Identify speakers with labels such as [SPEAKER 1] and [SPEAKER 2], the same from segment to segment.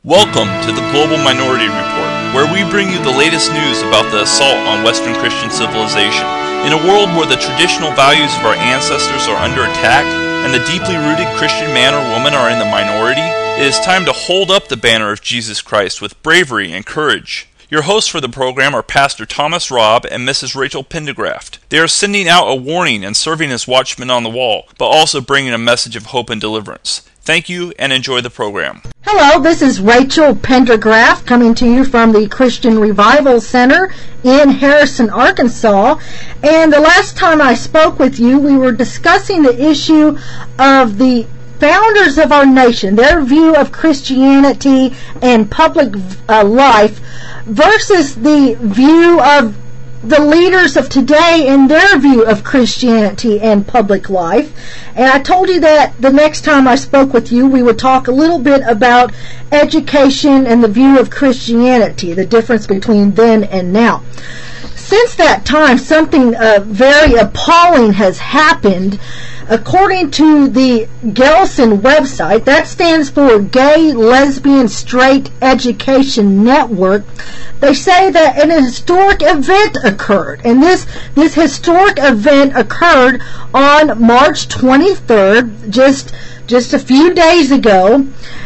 [SPEAKER 1] Welcome to the Global Minority Report, where we bring you the latest news about the assault on Western Christian civilization. In a world where the traditional values of our ancestors are under attack, and the deeply rooted Christian man or woman are in the minority, it is time to hold up the banner of Jesus Christ with bravery and courage. Your hosts for the program are Pastor Thomas Robb and Mrs. Rachel Pendergraft. They are sending out a warning and serving as watchmen on the wall, but also bringing a message of hope and deliverance. Thank you and enjoy the program.
[SPEAKER 2] Hello, this is Rachel Pendergraft coming to you from the Christian Revival Center in Harrison, Arkansas. And the last time I spoke with you, we were discussing the issue of the founders of our nation, their view of Christianity and public life versus the view of the leaders of today and their view of Christianity and public life. And I told you that the next time I spoke with you, we would talk a little bit about education and the view of Christianity, the difference between then and now. Since that time, something very appalling has happened. According to the Gelson website, that stands for Gay, Lesbian, Straight Education Network, they say that an historic event occurred. And this historic event occurred on March 23rd, just a few days ago.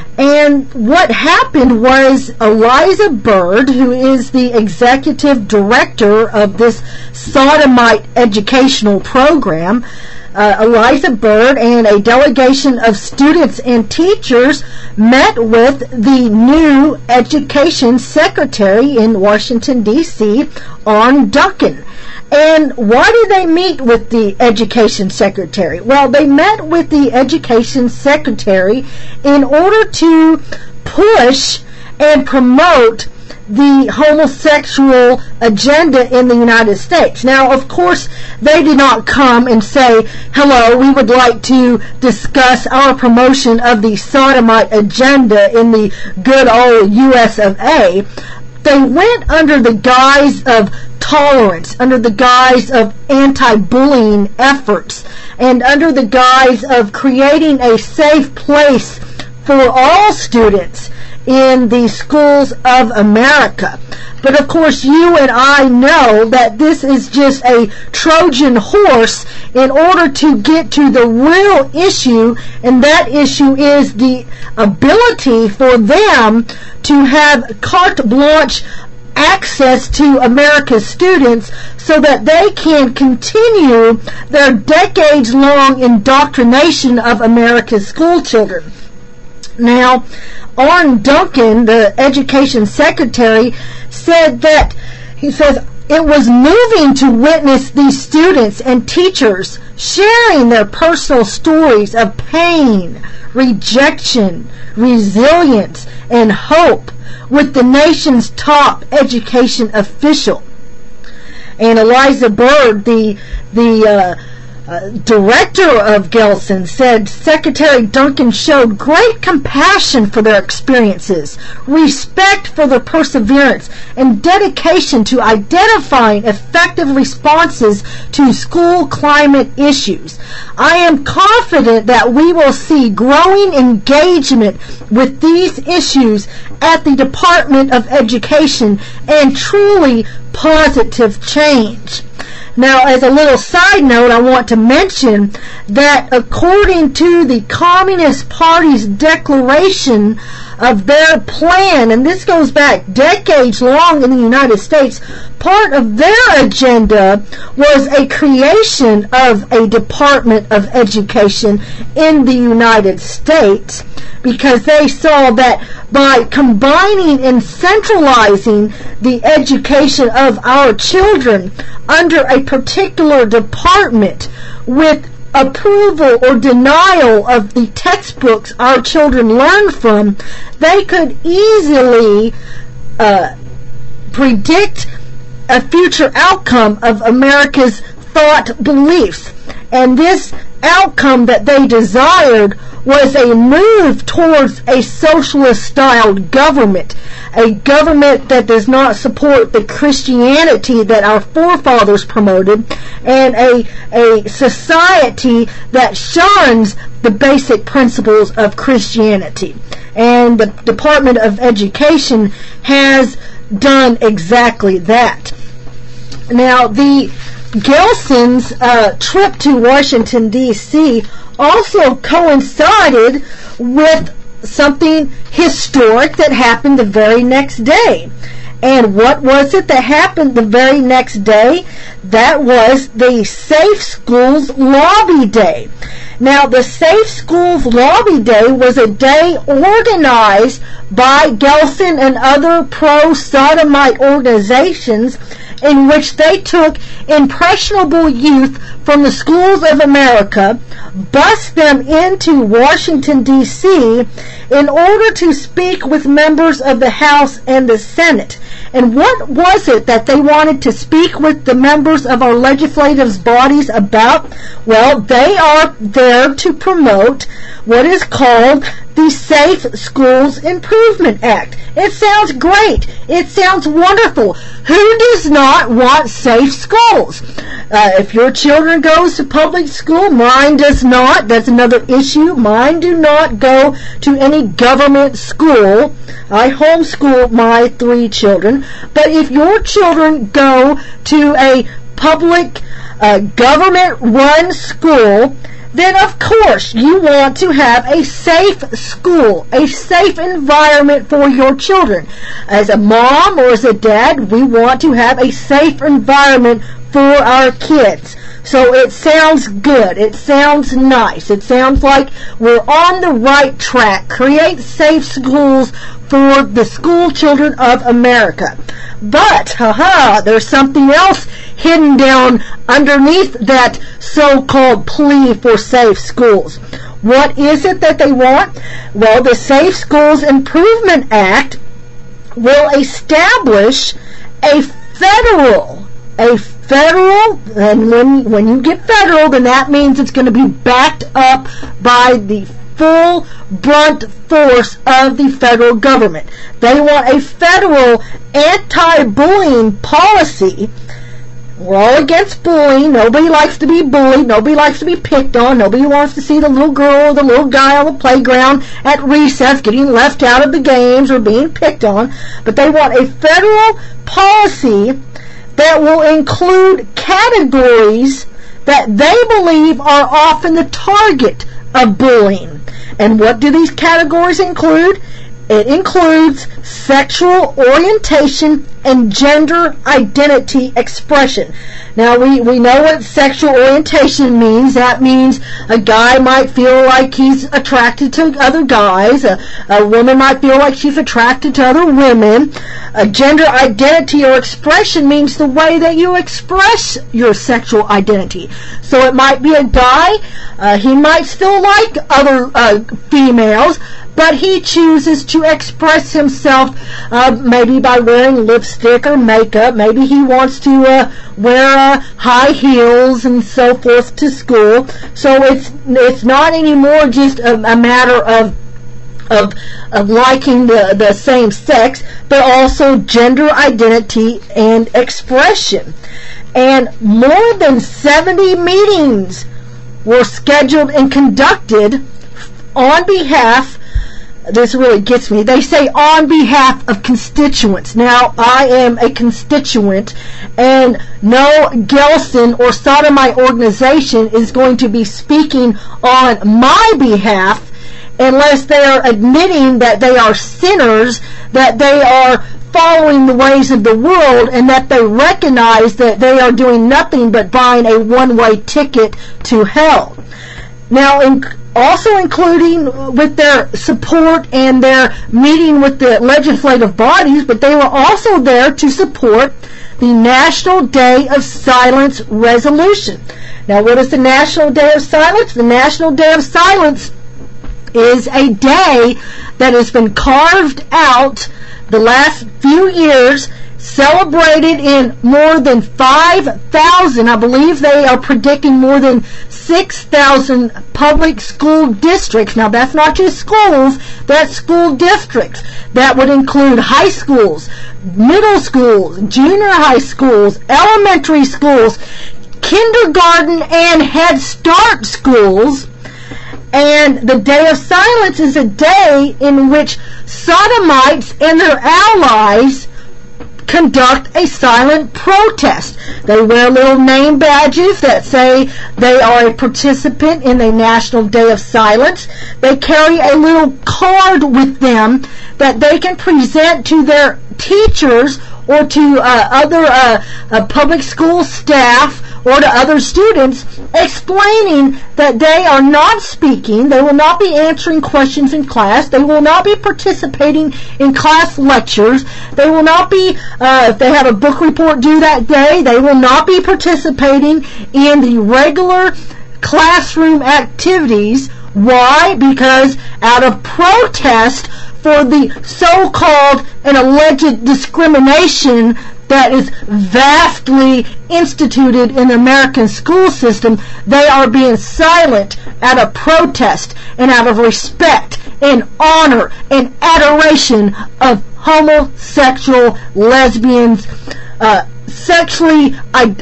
[SPEAKER 2] And what happened was Eliza Bird, who is the executive director of this sodomite educational program, Eliza Bird and a delegation of students and teachers met with the new education secretary in Washington, D.C., Arne Duncan. And why did they meet with the education secretary? Well, they met with the education secretary in order to push and promote the homosexual agenda in the United States. Now, of course, they did not come and say, hello, we would like to discuss our promotion of the sodomite agenda in the good old US of A. They went under the guise of tolerance, under the guise of anti-bullying efforts, and under the guise of creating a safe place for all students in the schools of America. But of course, you and I know that this is just a Trojan horse in order to get to the real issue, and that issue is the ability for them to have carte blanche access to America's students so that they can continue their decades-long indoctrination of America's school children. Now, Arne Duncan, the education secretary, said that, he says, it was moving to witness these students and teachers sharing their personal stories of pain, rejection, resilience, and hope with the nation's top education official. And Eliza Bird, the director of Gelson, said Secretary Duncan showed great compassion for their experiences, respect for their perseverance, and dedication to identifying effective responses to school climate issues. I am confident that we will see growing engagement with these issues at the Department of Education and truly positive change. Now, as a little side note, I want to mention that according to the Communist Party's declaration of their plan, and this goes back decades long in the United States, part of their agenda was a creation of a Department of Education in the United States, because they saw that by combining and centralizing the education of our children under a particular department with approval or denial of the textbooks our children learn from, they could easily predict a future outcome of America's thought beliefs. And this outcome that they desired was a move towards a socialist-styled government, a government that does not support the Christianity that our forefathers promoted, and a society that shuns the basic principles of Christianity. and the Department of Education has done exactly that. Now, the Gelson's trip to Washington, D.C. also coincided with something historic that happened the very next day. And what was it that happened the very next day? That was the Safe Schools Lobby Day. Now, the Safe Schools Lobby Day was a day organized by Gelson and other pro-sodomite organizations in which they took impressionable youth from the schools of America, bussed them into Washington, D.C., in order to speak with members of the House and the Senate. And what was it that they wanted to speak with the members of our legislative bodies about? Well, they are there to promote what is called the Safe Schools Improvement Act. It sounds great. It sounds wonderful. Who does not want safe schools? If your children goes to public school, mine does not. That's another issue. Mine do not go to any government school. I homeschool my 3 children. But if your children go to a public government-run school, then of course you want to have a safe school, a safe environment for your children. As a mom or as a dad, we want to have a safe environment for our kids. So it sounds good. It sounds nice. It sounds like we're on the right track. Create safe schools for the school children of America. But, there's something else hidden down underneath that so-called plea for safe schools. What is it that they want? Well, the Safe Schools Improvement Act will establish a federal, and when you get federal, then that means it's going to be backed up by the full brunt force of the federal government. They want a federal anti-bullying policy. We're all against bullying. Nobody likes to be bullied. Nobody likes to be picked on. Nobody wants to see the little girl or the little guy on the playground at recess getting left out of the games or being picked on. But they want a federal policy that will include categories that they believe are often the target of bullying. And what do these categories include? It includes sexual orientation and gender identity expression. Now, we know what sexual orientation means. That means a guy might feel like he's attracted to other guys. A woman might feel like she's attracted to other women. A gender identity or expression means the way that you express your sexual identity. So it might be a guy, he might still like other females, but he chooses to express himself maybe by wearing lipstick or makeup. Maybe he wants to wear high heels and so forth to school. So it's not anymore just a matter of liking the same sex, but also gender identity and expression. And more than 70 meetings were scheduled and conducted on behalf, this really gets me, they say on behalf of constituents. Now, I am a constituent, and no Gelson or sodomite organization is going to be speaking on my behalf unless they are admitting that they are sinners, that they are following the ways of the world, and that they recognize that they are doing nothing but buying a one-way ticket to hell. Now, also including with their support and their meeting with the legislative bodies, but they were also there to support the National Day of Silence resolution. Now, what is the National Day of Silence? The National Day of Silence is a day that has been carved out the last few years, celebrated in more than 5,000, I believe they are predicting more than 6,000 public school districts. Now, that's not just schools, that's school districts. That would include high schools, middle schools, junior high schools, elementary schools, kindergarten and Head Start schools, And the Day of Silence is a day in which sodomites and their allies conduct a silent protest. They wear little name badges that say they are a participant in the National Day of Silence. They carry a little card with them that they can present to their teachers or to other public school staff or to other students, explaining that they are not speaking, they will not be answering questions in class, they will not be participating in class lectures, they will not be, if they have a book report due that day, they will not be participating in the regular classroom activities. Why? Because out of protest for the so-called and alleged discrimination that is vastly instituted in the American school system, they are being silent out of protest and out of respect and honor and adoration of homosexual, lesbians, sexually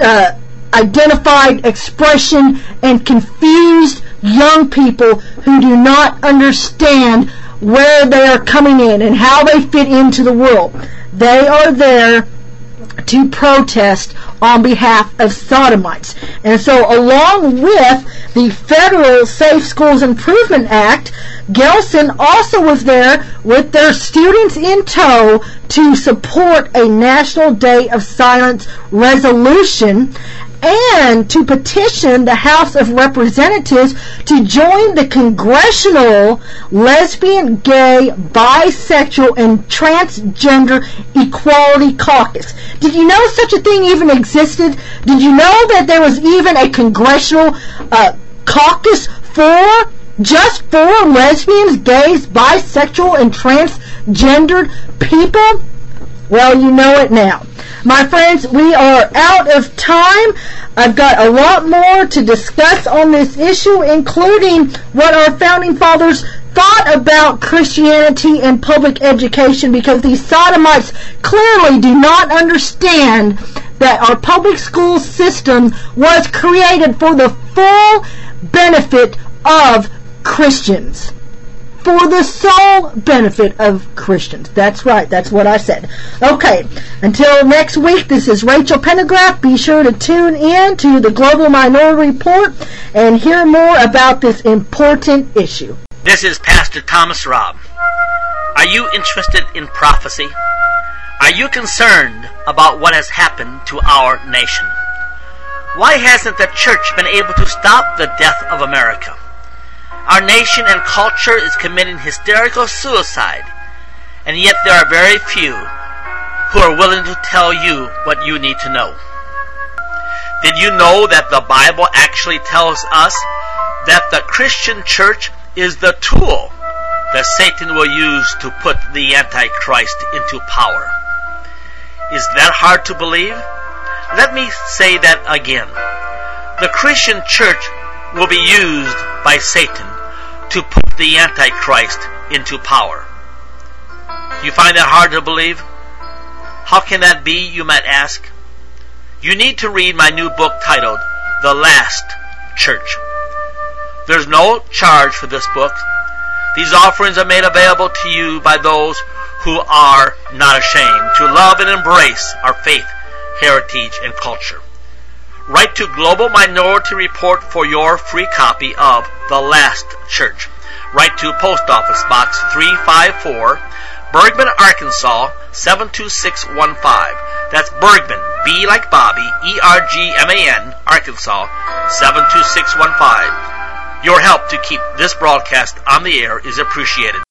[SPEAKER 2] identified expression, and confused young people who do not understand where they are coming in and how they fit into the world. They are there to protest on behalf of sodomites. And so along with the Federal Safe Schools Improvement Act, Gelson also was there with their students in tow to support a National Day of Silence resolution and to petition the House of Representatives to join the Congressional Lesbian, Gay, Bisexual, and Transgender Equality Caucus. Did you know such a thing even existed? Did you know that there was even a congressional caucus just for lesbians, gays, bisexual, and transgendered people? Well, you know it now. My friends, we are out of time. I've got a lot more to discuss on this issue, including what our founding fathers thought about Christianity and public education, because these sodomites clearly do not understand that our public school system was created for the full benefit of Christians. For the sole benefit of Christians. That's right. That's what I said. Okay. Until next week, this is Rachel Pendergraft. Be sure to tune in to the Global Minority Report and hear more about this important issue.
[SPEAKER 3] This is Pastor Thomas Robb. Are you interested in prophecy? Are you concerned about what has happened to our nation? Why hasn't the church been able to stop the death of America? Our nation and culture is committing hysterical suicide, and yet there are very few who are willing to tell you what you need to know. Did you know that the Bible actually tells us that the Christian church is the tool that Satan will use to put the Antichrist into power? Is that hard to believe? Let me say that again. The Christian church will be used by Satan to put the Antichrist into power. You find that hard to believe? How can that be, you might ask? You need to read my new book titled The Last Church. There's no charge for this book. These offerings are made available to you by those who are not ashamed to love and embrace our faith, heritage, and culture. Write to Global Minority Report for your free copy of The Last Church. Write to Post Office Box 354, Bergman, Arkansas 72615. That's Bergman, B like Bobby, E-R-G-M-A-N, Arkansas 72615. Your help to keep this broadcast on the air is appreciated.